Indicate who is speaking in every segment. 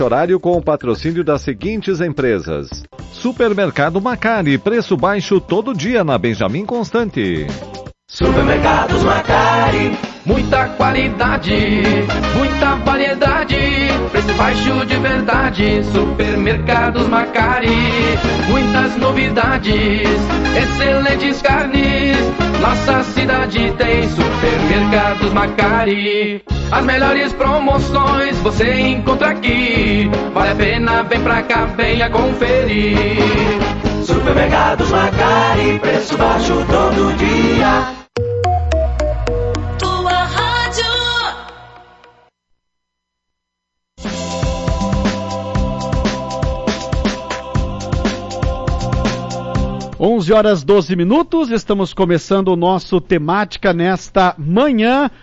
Speaker 1: Horário com o patrocínio das seguintes empresas. Supermercado Macari, preço baixo todo dia na Benjamin Constante.
Speaker 2: Supermercados Macari,
Speaker 3: muita qualidade, muita variedade, preço baixo de verdade. Supermercados Macari, muitas novidades, excelentes carnes. Nossa cidade tem Supermercados Macari. As melhores promoções você encontra aqui. Vale a pena, vem pra cá, venha conferir.
Speaker 2: Supermercados Macari, preço baixo todo dia.
Speaker 4: 11h12, estamos começando o nosso Temática nesta manhã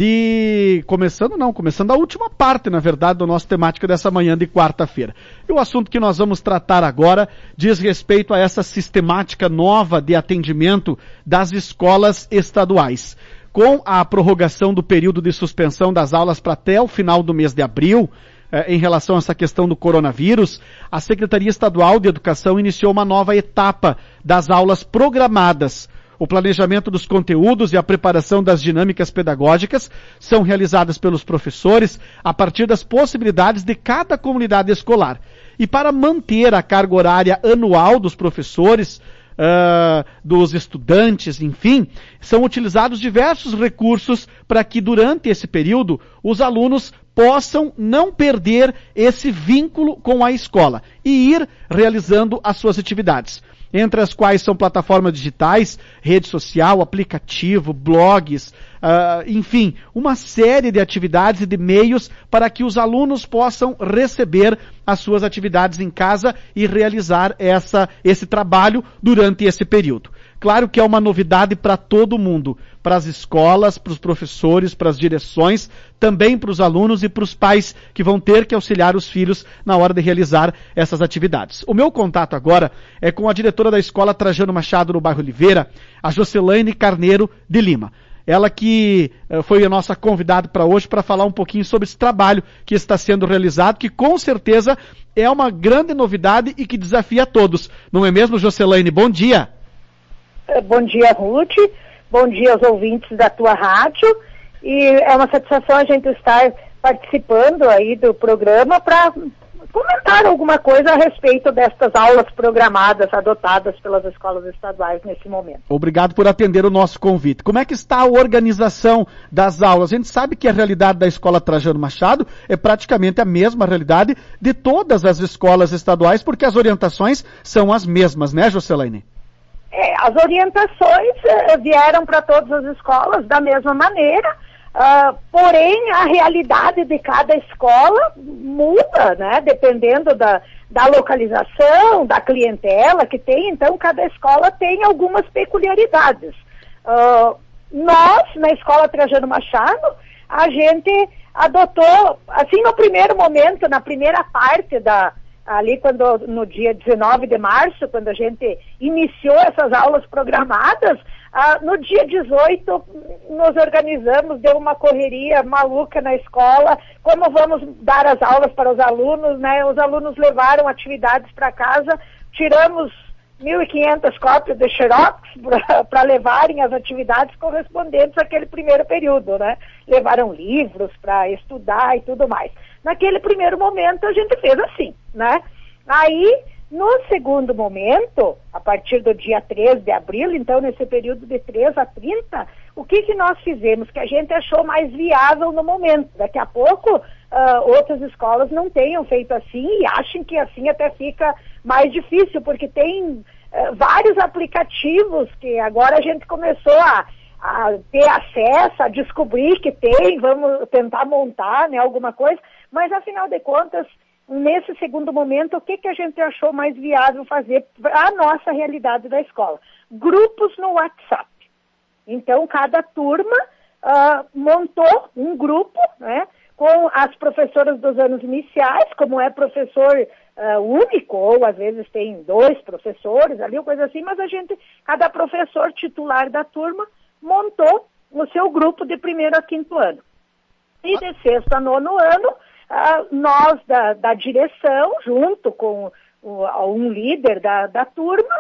Speaker 4: começando a última parte, na verdade, do nosso Temática dessa manhã de quarta-feira. E o assunto que nós vamos tratar agora diz respeito a essa sistemática nova de atendimento das escolas estaduais. Com a prorrogação do período de suspensão das aulas para até o final do mês de abril, em relação a essa questão do coronavírus, a Secretaria Estadual de Educação iniciou uma nova etapa das aulas programadas. O planejamento dos conteúdos e a preparação das dinâmicas pedagógicas são realizadas pelos professores a partir das possibilidades de cada comunidade escolar. E para manter a carga horária anual dos professores, dos estudantes, enfim, são utilizados diversos recursos para que durante esse período os alunos possam não perder esse vínculo com a escola e ir realizando as suas atividades, entre as quais são plataformas digitais, rede social, aplicativo, blogs, enfim, uma série de atividades e de meios para que os alunos possam receber as suas atividades em casa e realizar esse trabalho durante esse período. Claro que é uma novidade para todo mundo, para as escolas, para os professores, para as direções, também para os alunos e para os pais que vão ter que auxiliar os filhos na hora de realizar essas atividades. O meu contato agora é com a diretora da Escola Trajano Machado no bairro Oliveira, a Jocelaine Carneiro de Lima. Ela que foi a nossa convidada para hoje para falar um pouquinho sobre esse trabalho que está sendo realizado, que com certeza é uma grande novidade e que desafia a todos. Não é mesmo, Jocelaine? Bom dia!
Speaker 5: Bom dia, Ruth. Bom dia aos ouvintes da tua rádio. E é uma satisfação a gente estar participando aí do programa para comentar alguma coisa a respeito destas aulas programadas adotadas pelas escolas estaduais nesse momento.
Speaker 4: Obrigado por atender o nosso convite. Como é que está a organização das aulas? A gente sabe que a realidade da Escola Trajano Machado é praticamente a mesma realidade de todas as escolas estaduais, porque as orientações são as mesmas, né, Jocelaine?
Speaker 5: As orientações vieram para todas as escolas da mesma maneira, porém a realidade de cada escola muda, né, dependendo da localização, da clientela que tem, então cada escola tem algumas peculiaridades. Nós, na Escola Trajano Machado, a gente adotou, assim no primeiro momento, na primeira parte ali no dia 19 de março, quando a gente iniciou essas aulas programadas, no dia 18 nos organizamos, deu uma correria maluca na escola, como vamos dar as aulas para os alunos, né? Os alunos levaram atividades para casa, tiramos 1.500 cópias de xerox para levarem as atividades correspondentes àquele primeiro período, né? Levaram livros para estudar e tudo mais. Naquele primeiro momento a gente fez assim, né? Aí, no segundo momento, a partir do dia 3 de abril, então nesse período de 3 a 30, o que nós fizemos? Que a gente achou mais viável no momento. Daqui a pouco, outras escolas não tenham feito assim e achem que assim até fica mais difícil, porque tem vários aplicativos que agora a gente começou a ter acesso, a descobrir que tem, vamos tentar montar, né, alguma coisa, mas afinal de contas, nesse segundo momento, o que a gente achou mais viável fazer para a nossa realidade da escola? Grupos no WhatsApp. Então, cada turma montou um grupo, né, com as professoras dos anos iniciais, como é professor único, ou às vezes tem 2 professores ali, ou coisa assim, mas cada professor titular da turma montou o seu grupo de 1º a 5º ano. E de 6º a 9º ano, nós da direção, junto com um líder da turma,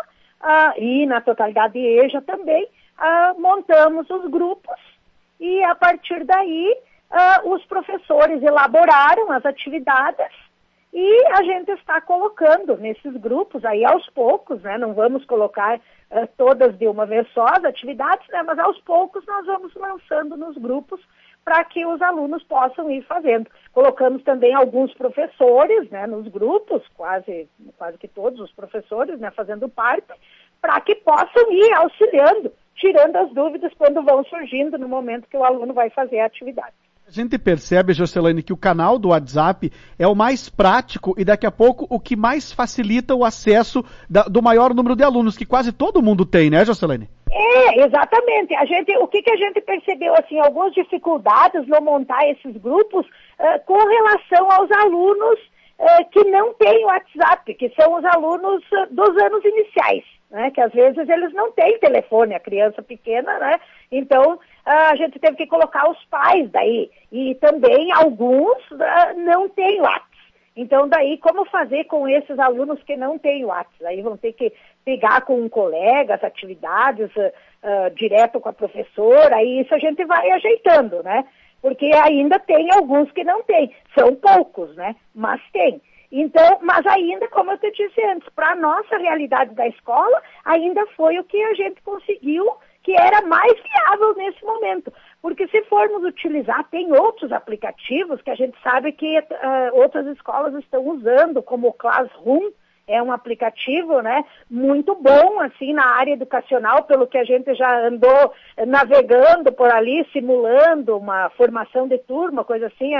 Speaker 5: e na totalidade de EJA também, montamos os grupos e a partir daí os professores elaboraram as atividades e a gente está colocando nesses grupos aí aos poucos, né? Não vamos colocar todas de uma vez só as atividades, né? Mas aos poucos nós vamos lançando nos grupos para que os alunos possam ir fazendo. Colocamos também alguns professores, né, nos grupos, quase que todos os professores, né, fazendo parte, para que possam ir auxiliando, tirando as dúvidas quando vão surgindo no momento que o aluno vai fazer a atividade.
Speaker 4: A gente percebe, Jocelane, que o canal do WhatsApp é o mais prático e daqui a pouco o que mais facilita o acesso do maior número de alunos, que quase todo mundo tem, né, Jocelane?
Speaker 5: Exatamente. O que a gente percebeu, assim, algumas dificuldades no montar esses grupos com relação aos alunos que não têm WhatsApp, que são os alunos dos anos iniciais, né? Que às vezes eles não têm telefone, a criança pequena, né? Então, a gente teve que colocar os pais daí. E também alguns não têm WhatsApp. Então, daí, como fazer com esses alunos que não têm WhatsApp? Aí vão ter que pegar com um colega as atividades direto com a professora, aí isso a gente vai ajeitando, né? Porque ainda tem alguns que não têm. São poucos, né? Mas tem. Então, mas ainda, como eu te disse antes, para a nossa realidade da escola, ainda foi o que a gente conseguiu, que era mais viável nesse momento. Porque se formos utilizar, tem outros aplicativos que a gente sabe que outras escolas estão usando, como o Classroom, é um aplicativo, né, muito bom, assim, na área educacional, pelo que a gente já andou navegando por ali, simulando uma formação de turma, coisa assim,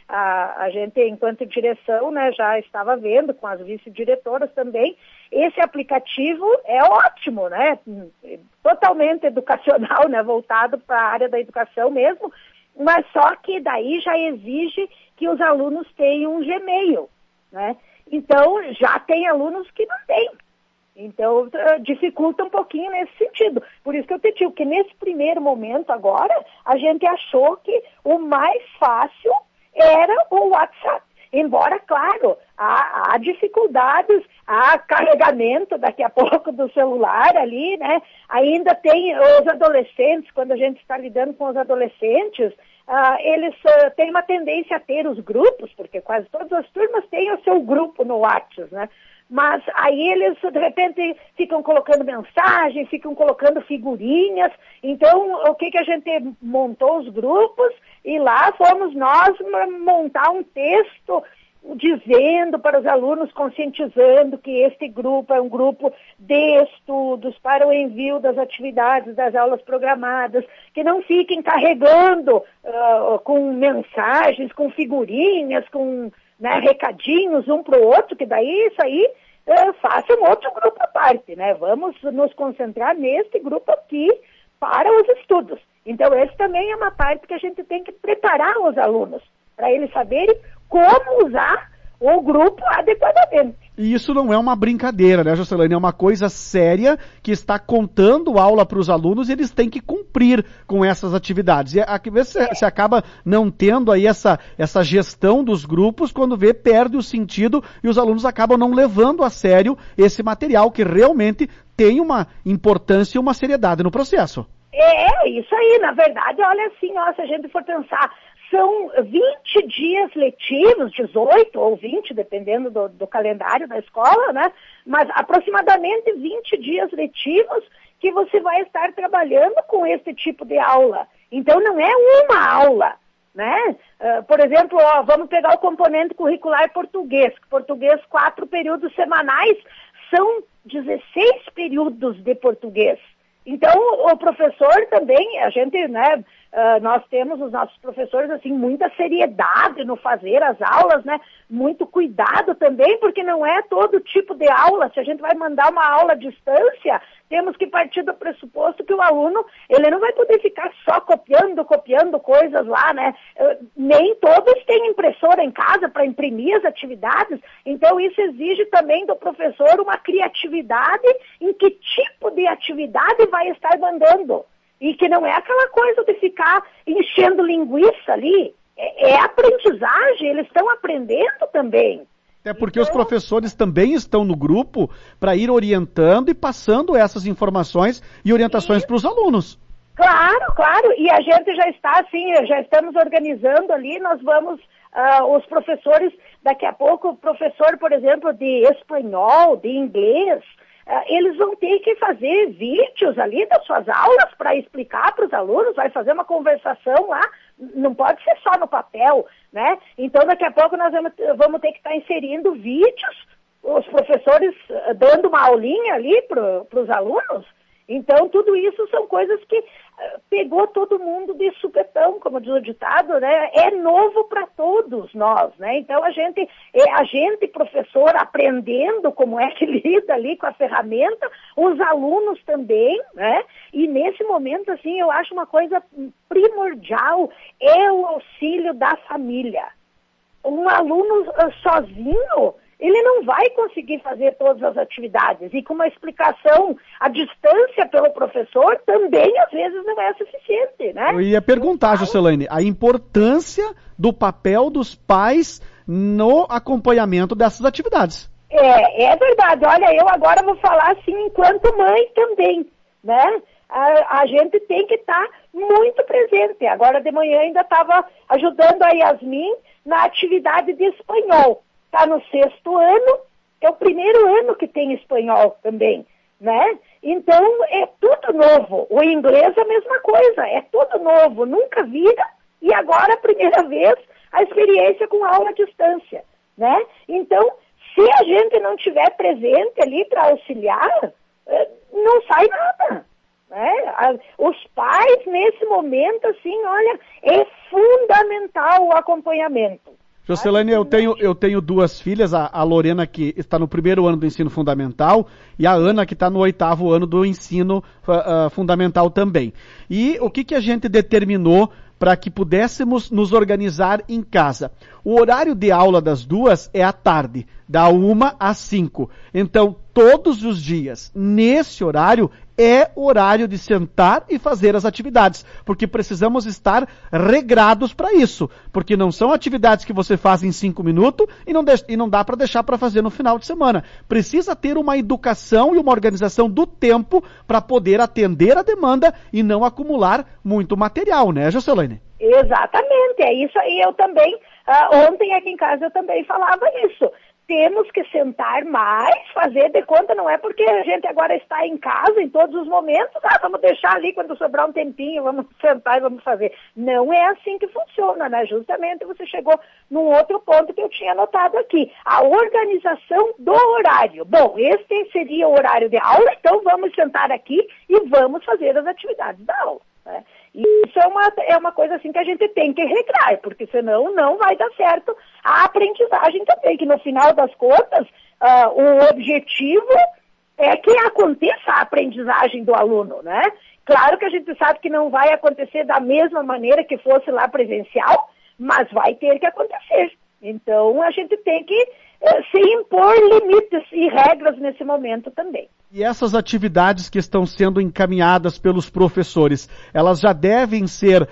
Speaker 5: a gente, enquanto direção, né, já estava vendo com as vice-diretoras também. Esse aplicativo é ótimo, né, totalmente educacional, né, voltado para a área da educação mesmo, mas só que daí já exige que os alunos tenham um Gmail, né. Então, já tem alunos que não têm. Então, dificulta um pouquinho nesse sentido. Por isso que eu te digo que nesse primeiro momento agora, a gente achou que o mais fácil era o WhatsApp. Embora, claro, há dificuldades, há carregamento daqui a pouco do celular ali, né? Ainda tem os adolescentes, quando a gente está lidando com os adolescentes, eles têm uma tendência a ter os grupos, porque quase todas as turmas têm o seu grupo no WhatsApp, né? Mas aí eles, de repente, ficam colocando mensagem, ficam colocando figurinhas. Então, o que a gente montou os grupos e lá fomos nós montar um texto dizendo para os alunos, conscientizando que este grupo é um grupo de estudos para o envio das atividades das aulas programadas, que não fiquem carregando com mensagens, com figurinhas, com, né, recadinhos um para o outro, que daí isso aí faça um outro grupo à parte, né? Vamos nos concentrar neste grupo aqui para os estudos. Então, esse também é uma parte que a gente tem que preparar os alunos, para eles saberem como usar o grupo adequadamente.
Speaker 4: E isso não é uma brincadeira, né, Jocelane? É uma coisa séria que está contando aula para os alunos e eles têm que cumprir com essas atividades. E às vezes você acaba não tendo aí essa gestão dos grupos, quando perde o sentido e os alunos acabam não levando a sério esse material que realmente tem uma importância e uma seriedade no processo.
Speaker 5: É, isso aí. Na verdade, olha assim, se a gente for pensar, são 20 dias letivos, 18 ou 20, dependendo do calendário da escola, né? Mas aproximadamente 20 dias letivos que você vai estar trabalhando com esse tipo de aula. Então, não é uma aula, né? Por exemplo, vamos pegar o componente curricular português. Português, 4 períodos semanais, são 16 períodos de português. Então, o professor também, a gente, né, nós temos os nossos professores, assim, muita seriedade no fazer as aulas, né, muito cuidado também, porque não é todo tipo de aula. Se a gente vai mandar uma aula à distância, temos que partir do pressuposto que o aluno, ele não vai poder ficar só copiando coisas lá, né, nem todos têm impressora em casa para imprimir as atividades, então isso exige também do professor uma criatividade em que tipo de atividade vai estar mandando. E que não é aquela coisa de ficar enchendo linguiça ali, é aprendizagem, eles estão aprendendo também.
Speaker 4: Até porque os professores também estão no grupo para ir orientando e passando essas informações e orientações para os alunos.
Speaker 5: Claro, e a gente já está assim, já estamos organizando ali, nós vamos, os professores, daqui a pouco, o professor, por exemplo, de espanhol, de inglês, eles vão ter que fazer vídeos ali das suas aulas para explicar para os alunos, vai fazer uma conversação lá, não pode ser só no papel, né? Então daqui a pouco nós vamos ter que estar inserindo vídeos, os professores dando uma aulinha ali para os alunos. Então tudo isso são coisas que pegou todo mundo de supetão, como diz o ditado, né? É novo para todos nós, né? Então a gente, professor, aprendendo como é que lida ali com a ferramenta, os alunos também, né? E nesse momento, assim, eu acho uma coisa primordial é o auxílio da família. Um aluno sozinho, ele não vai conseguir fazer todas as atividades. E com uma explicação à distância pelo professor, também às vezes não é suficiente, né?
Speaker 4: Eu ia perguntar, Juscelane, a importância do papel dos pais no acompanhamento dessas atividades.
Speaker 5: É verdade. Olha, eu agora vou falar assim enquanto mãe também, né? A gente tem que estar muito presente. Agora de manhã ainda estava ajudando a Yasmin na atividade de espanhol. Está no 6º ano, é o primeiro ano que tem espanhol também, né? Então, é tudo novo. O inglês é a mesma coisa, é tudo novo, nunca vira, e agora, a primeira vez, a experiência com aula à distância, né? Então, se a gente não tiver presente ali para auxiliar, não sai nada, né? Os pais, nesse momento, assim, olha, é fundamental o acompanhamento.
Speaker 4: Juscelane, eu tenho duas filhas, a Lorena que está no 1º ano do ensino fundamental e a Ana que está no 8º ano do ensino fundamental também. E o que a gente determinou para que pudéssemos nos organizar em casa? O horário de aula das duas é à tarde, da 1 às 5. Então, todos os dias, nesse horário, é o horário de sentar e fazer as atividades, porque precisamos estar regrados para isso, porque não são atividades que você faz em 5 minutos e não dá para deixar para fazer no final de semana. Precisa ter uma educação e uma organização do tempo para poder atender a demanda e não acumular muito material, né, Juscelane?
Speaker 5: Exatamente, é isso aí. Eu também, ontem aqui em casa eu também falava isso. Temos que sentar mais, fazer de conta, não é porque a gente agora está em casa em todos os momentos, vamos deixar ali quando sobrar um tempinho, vamos sentar e vamos fazer. Não é assim que funciona, né? Justamente você chegou num outro ponto que eu tinha anotado aqui, a organização do horário. Bom, esse seria o horário de aula, então vamos sentar aqui e vamos fazer as atividades da aula, né? E isso é uma coisa assim que a gente tem que regrar, porque senão não vai dar certo a aprendizagem também, que no final das contas, o objetivo é que aconteça a aprendizagem do aluno, né? Claro que a gente sabe que não vai acontecer da mesma maneira que fosse lá presencial, mas vai ter que acontecer. Então a gente tem que se impor limites e regras nesse momento também.
Speaker 4: E essas atividades que estão sendo encaminhadas pelos professores, elas já devem ser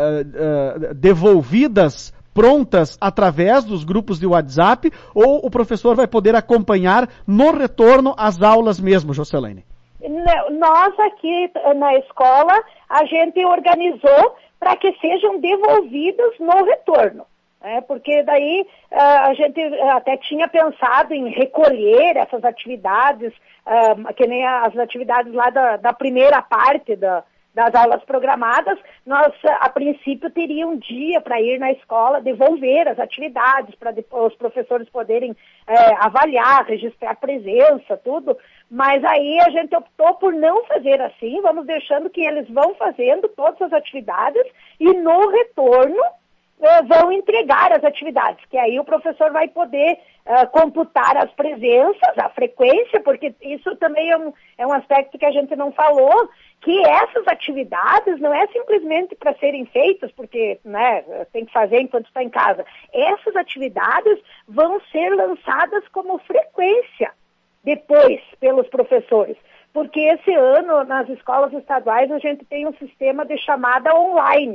Speaker 4: devolvidas, prontas, através dos grupos de WhatsApp, ou o professor vai poder acompanhar no retorno às aulas mesmo, Juscelane?
Speaker 5: Nós aqui na escola, a gente organizou para que sejam devolvidas no retorno. Porque daí a gente até tinha pensado em recolher essas atividades, que nem as atividades lá da primeira parte das aulas programadas. Nós, a princípio, teríamos um dia para ir na escola devolver as atividades, para os professores poderem avaliar, registrar presença, tudo. Mas aí a gente optou por não fazer assim, vamos deixando que eles vão fazendo todas as atividades e no retorno vão entregar as atividades, que aí o professor vai poder computar as presenças, a frequência, porque isso também é um aspecto que a gente não falou, que essas atividades não é simplesmente para serem feitas, porque tem que fazer enquanto está em casa. Essas atividades vão ser lançadas como frequência depois pelos professores, porque esse ano nas escolas estaduais a gente tem um sistema de chamada online.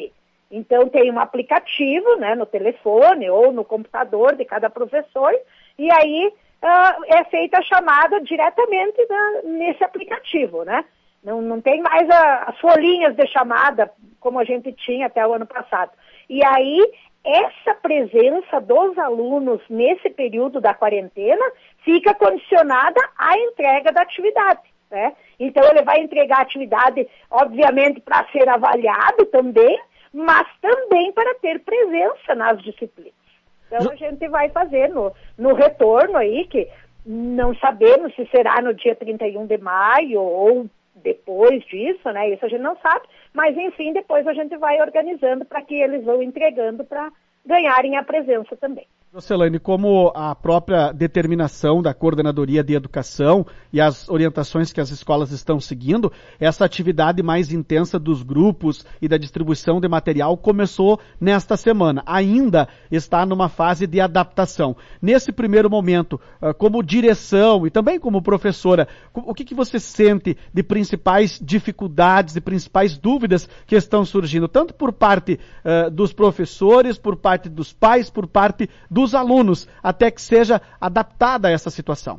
Speaker 5: Então tem um aplicativo, né, no telefone ou no computador de cada professor, e aí é feita a chamada diretamente nesse aplicativo, né? Não tem mais as folhinhas de chamada como a gente tinha até o ano passado. E aí, essa presença dos alunos nesse período da quarentena fica condicionada à entrega da atividade, né? Então, ele vai entregar a atividade, obviamente, para ser avaliado também, mas também para ter presença nas disciplinas. Então, a gente vai fazer no retorno aí, que não sabemos se será no dia 31 de maio ou depois disso, né? Isso a gente não sabe, mas enfim, depois a gente vai organizando para que eles vão entregando para ganharem a presença também.
Speaker 4: Jocelaine, como a própria determinação da Coordenadoria de Educação e as orientações que as escolas estão seguindo, essa atividade mais intensa dos grupos e da distribuição de material começou nesta semana. Ainda está numa fase de adaptação. Nesse primeiro momento, como direção e também como professora, o que você sente de principais dificuldades e principais dúvidas que estão surgindo, tanto por parte dos professores, por parte dos pais, por parte dos alunos, até que seja adaptada a essa situação?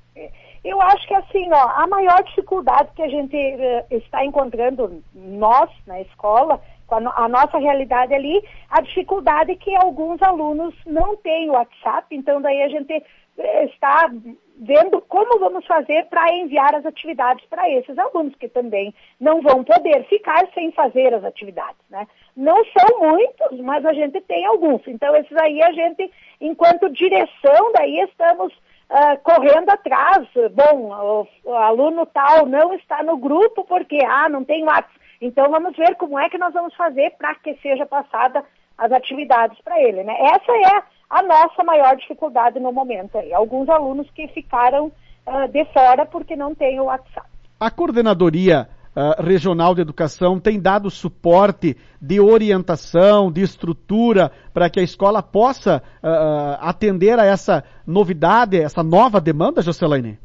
Speaker 5: Eu acho que assim, a maior dificuldade que a gente está encontrando nós, na escola, com a nossa realidade ali, a dificuldade que alguns alunos não têm o WhatsApp, então daí a gente está vendo como vamos fazer para enviar as atividades para esses alunos, que também não vão poder ficar sem fazer as atividades, né? Não são muitos, mas a gente tem alguns. Então, esses aí a gente, enquanto direção, daí estamos correndo atrás. Bom, o aluno tal não está no grupo porque, não tem WhatsApp. Então, vamos ver como é que nós vamos fazer para que seja passada as atividades para ele, né? Essa é a nossa maior dificuldade no momento aí. Alguns alunos que ficaram de fora porque não tem o WhatsApp.
Speaker 4: A Coordenadoria Regional de Educação tem dado suporte de orientação, de estrutura, para que a escola possa atender a essa novidade, essa nova demanda, Jocelaine?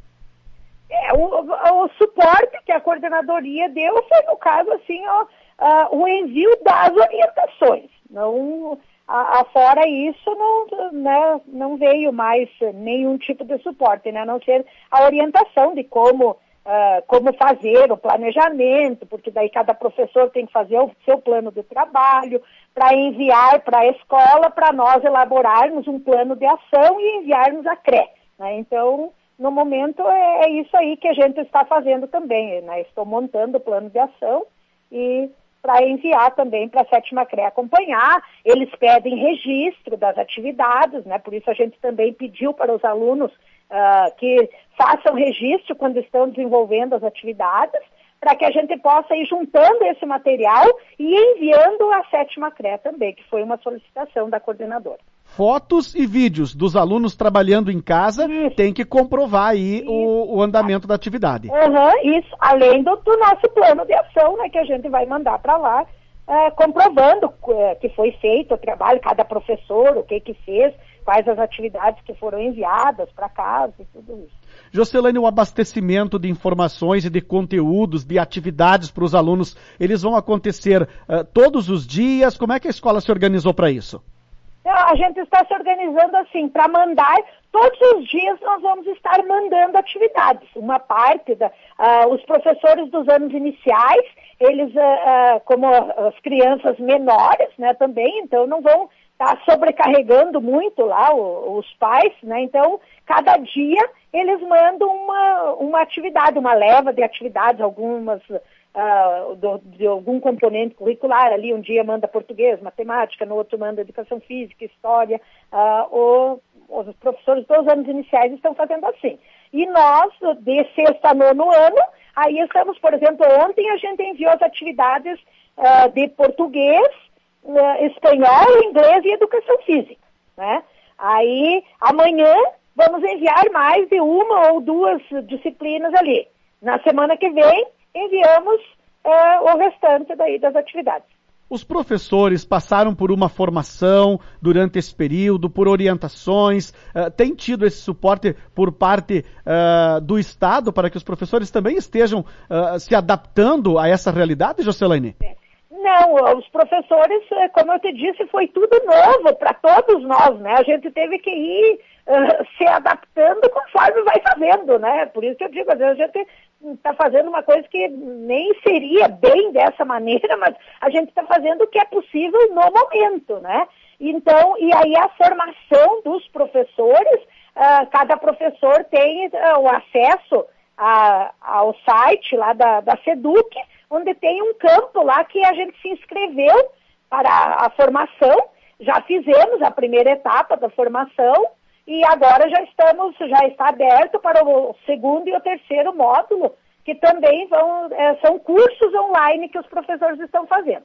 Speaker 5: O suporte que a Coordenadoria deu foi, no caso, assim, o envio das orientações. Não, fora isso, não veio mais nenhum tipo de suporte, né? A não ser a orientação de como fazer o planejamento, porque daí cada professor tem que fazer o seu plano de trabalho para enviar para a escola, para nós elaborarmos um plano de ação e enviarmos a CRE, né? Então, no momento, é isso aí que a gente está fazendo também, né? Estou montando o plano de ação e para enviar também para a 7ª CRE acompanhar. Eles pedem registro das atividades, né? Por isso a gente também pediu para os alunos que façam registro quando estão desenvolvendo as atividades, para que a gente possa ir juntando esse material e enviando à 7ª CRE também, que foi uma solicitação da coordenadora.
Speaker 4: Fotos e vídeos dos alunos trabalhando em casa tem que comprovar aí o andamento da atividade.
Speaker 5: Isso, além do nosso plano de ação, né, que a gente vai mandar para lá, comprovando que foi feito o trabalho, cada professor, o que fez, quais as atividades que foram enviadas para casa e tudo isso.
Speaker 4: Jocelaine, o abastecimento de informações e de conteúdos, de atividades para os alunos, eles vão acontecer todos os dias? Como é que a escola se organizou para isso?
Speaker 5: A gente está se organizando assim, para mandar, todos os dias nós vamos estar mandando atividades. Uma parte, os professores dos anos iniciais, eles, como as crianças menores, né, também, então não vão estar sobrecarregando muito lá os pais, né, então cada dia eles mandam uma atividade, uma leva de atividades, algumas de algum componente curricular, ali um dia manda português, matemática, no outro manda educação física, história, os professores dos anos iniciais estão fazendo assim. E nós, de 6º a 9º ano, aí estamos, por exemplo, ontem a gente enviou as atividades de português, espanhol, inglês e educação física, né? Aí, amanhã, vamos enviar mais de 1 ou 2 disciplinas ali. Na semana que vem, enviamos o restante daí das atividades.
Speaker 4: Os professores passaram por uma formação durante esse período, por orientações, tem tido esse suporte por parte do Estado para que os professores também estejam se adaptando a essa realidade, Jocelaine?
Speaker 5: Não, os professores, como eu te disse, foi tudo novo para todos nós, né? A gente teve que ir se adaptando conforme vai fazendo, né? Por isso que eu digo, às vezes a gente está fazendo uma coisa que nem seria bem dessa maneira, mas a gente está fazendo o que é possível no momento, né? Então, e aí a formação dos professores, cada professor tem o acesso ao site lá da SEDUC, onde tem um campo lá que a gente se inscreveu para a formação, já fizemos a primeira etapa da formação e agora já está aberto para o segundo e o terceiro módulo, que também são cursos online que os professores estão fazendo.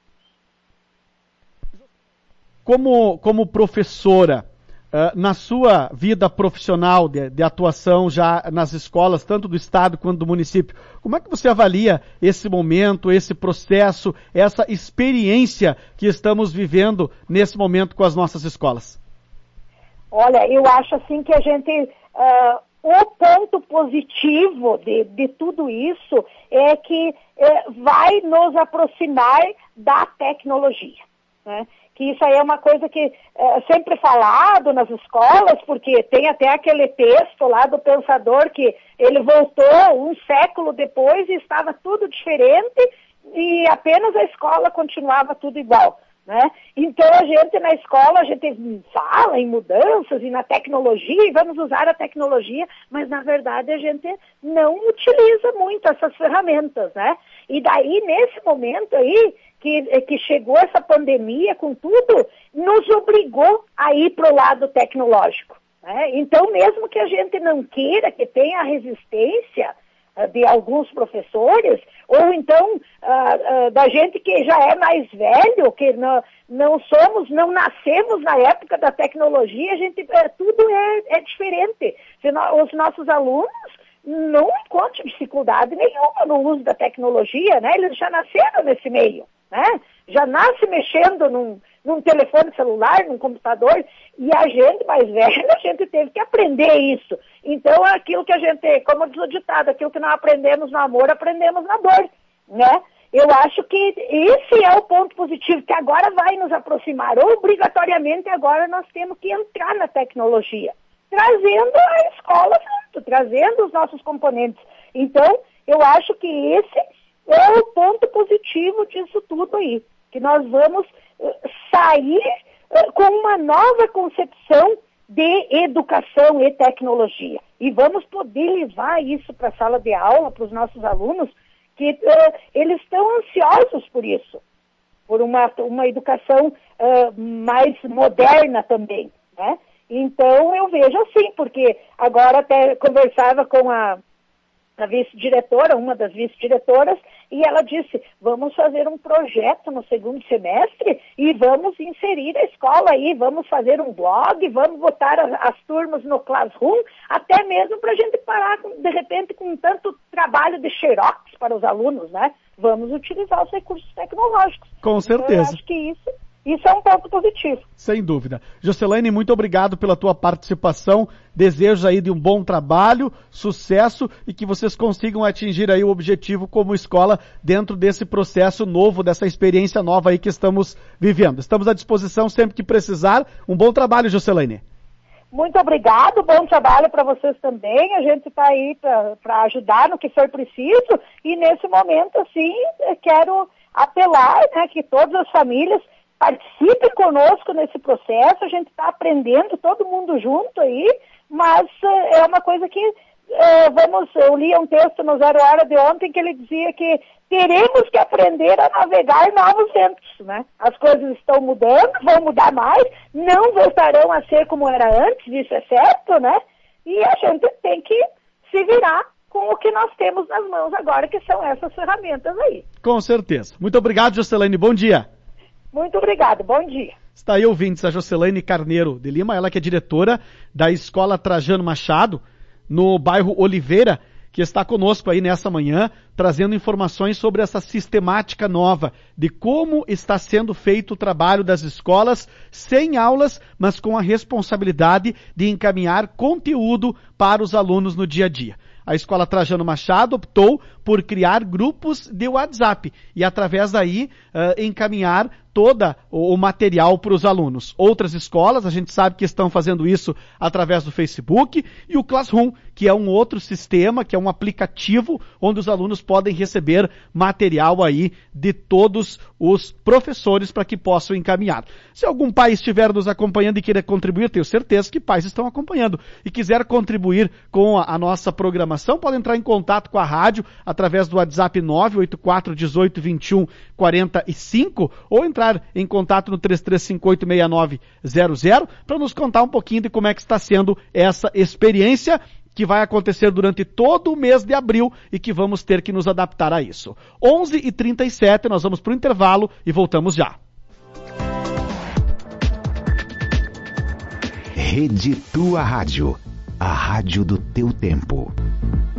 Speaker 4: Como professora, na sua vida profissional de atuação já nas escolas, tanto do estado quanto do município, como é que você avalia esse momento, esse processo, essa experiência que estamos vivendo nesse momento com as nossas escolas?
Speaker 5: Olha, eu acho assim que a gente, o ponto positivo de tudo isso é que vai nos aproximar da tecnologia, né? Que isso aí é uma coisa que é sempre falado nas escolas, porque tem até aquele texto lá do pensador que ele voltou um século depois e estava tudo diferente e apenas a escola continuava tudo igual, né? Então a gente na escola, a gente fala em mudanças e na tecnologia e vamos usar a tecnologia, mas na verdade a gente não utiliza muito essas ferramentas, né? E daí nesse momento aí, que chegou essa pandemia com tudo, nos obrigou a ir para o lado tecnológico, né? Então, mesmo que a gente não queira, que tenha a resistência de alguns professores, ou então da gente que já é mais velho, que não nascemos na época da tecnologia, tudo é diferente. Os nossos alunos não encontram dificuldade nenhuma no uso da tecnologia, né? Eles já nasceram nesse meio, né? Já nasce mexendo num telefone celular, num computador, e a gente mais velha, a gente teve que aprender isso. Então, aquilo que a gente, como diz o ditado, aquilo que não aprendemos no amor, aprendemos na dor, né? Eu acho que esse é o ponto positivo, que agora vai nos aproximar. Obrigatoriamente, agora nós temos que entrar na tecnologia, trazendo a escola junto, trazendo os nossos componentes. Então, eu acho que esse é o ponto positivo disso tudo aí, que nós vamos sair com uma nova concepção de educação e tecnologia. E vamos poder levar isso para a sala de aula, para os nossos alunos, que eles estão ansiosos por isso, por uma educação mais moderna também, né? Então, eu vejo assim, porque agora até conversava com a vice-diretora, uma das vice-diretoras, e ela disse, vamos fazer um projeto no segundo semestre e vamos inserir a escola aí, vamos fazer um blog, vamos botar as turmas no Classroom, até mesmo para a gente parar, de repente, com tanto trabalho de xerox para os alunos, né? Vamos utilizar os recursos tecnológicos.
Speaker 4: Com certeza.
Speaker 5: Então, eu acho que isso é um ponto positivo.
Speaker 4: Sem dúvida. Jocelaine, muito obrigado pela tua participação. Desejo aí de um bom trabalho, sucesso e que vocês consigam atingir aí o objetivo como escola dentro desse processo novo, dessa experiência nova aí que estamos vivendo. Estamos à disposição sempre que precisar. Um bom trabalho, Jocelaine.
Speaker 5: Muito obrigado, bom trabalho para vocês também. A gente está aí para ajudar no que for preciso e nesse momento, assim, quero apelar, né, que todas as famílias participem conosco nesse processo, a gente está aprendendo, todo mundo junto aí, mas é uma coisa que, eu li um texto no Zero Hora de ontem que ele dizia que teremos que aprender a navegar novos ventos, né? As coisas estão mudando, vão mudar mais, não voltarão a ser como era antes, isso é certo, né? E a gente tem que se virar com o que nós temos nas mãos agora, que são essas ferramentas aí.
Speaker 4: Com certeza. Muito obrigado, Jocelaine, bom dia.
Speaker 5: Muito obrigado, bom dia.
Speaker 4: Está aí, ouvintes, a Jocelaine Carneiro de Lima, ela que é diretora da Escola Trajano Machado, no bairro Oliveira, que está conosco aí nessa manhã, trazendo informações sobre essa sistemática nova, de como está sendo feito o trabalho das escolas, sem aulas, mas com a responsabilidade de encaminhar conteúdo para os alunos no dia a dia. a Escola Trajano Machado optou por criar grupos de WhatsApp e através daí encaminhar toda o material para os alunos. Outras escolas, a gente sabe que estão fazendo isso através do Facebook, e o Classroom, que é um outro sistema, que é um aplicativo onde os alunos podem receber material aí de todos os professores para que possam encaminhar. Se algum pai estiver nos acompanhando e queira contribuir, tenho certeza que pais estão acompanhando e quiser contribuir com a nossa programação, pode entrar em contato com a rádio através do WhatsApp 984 18 21 45 ou entrar em contato no 33586900 para nos contar um pouquinho de como é que está sendo essa experiência que vai acontecer durante todo o mês de abril e que vamos ter que nos adaptar a isso. 11h37, nós vamos para o intervalo e voltamos já.
Speaker 6: Rede Tua Rádio, a rádio do teu tempo.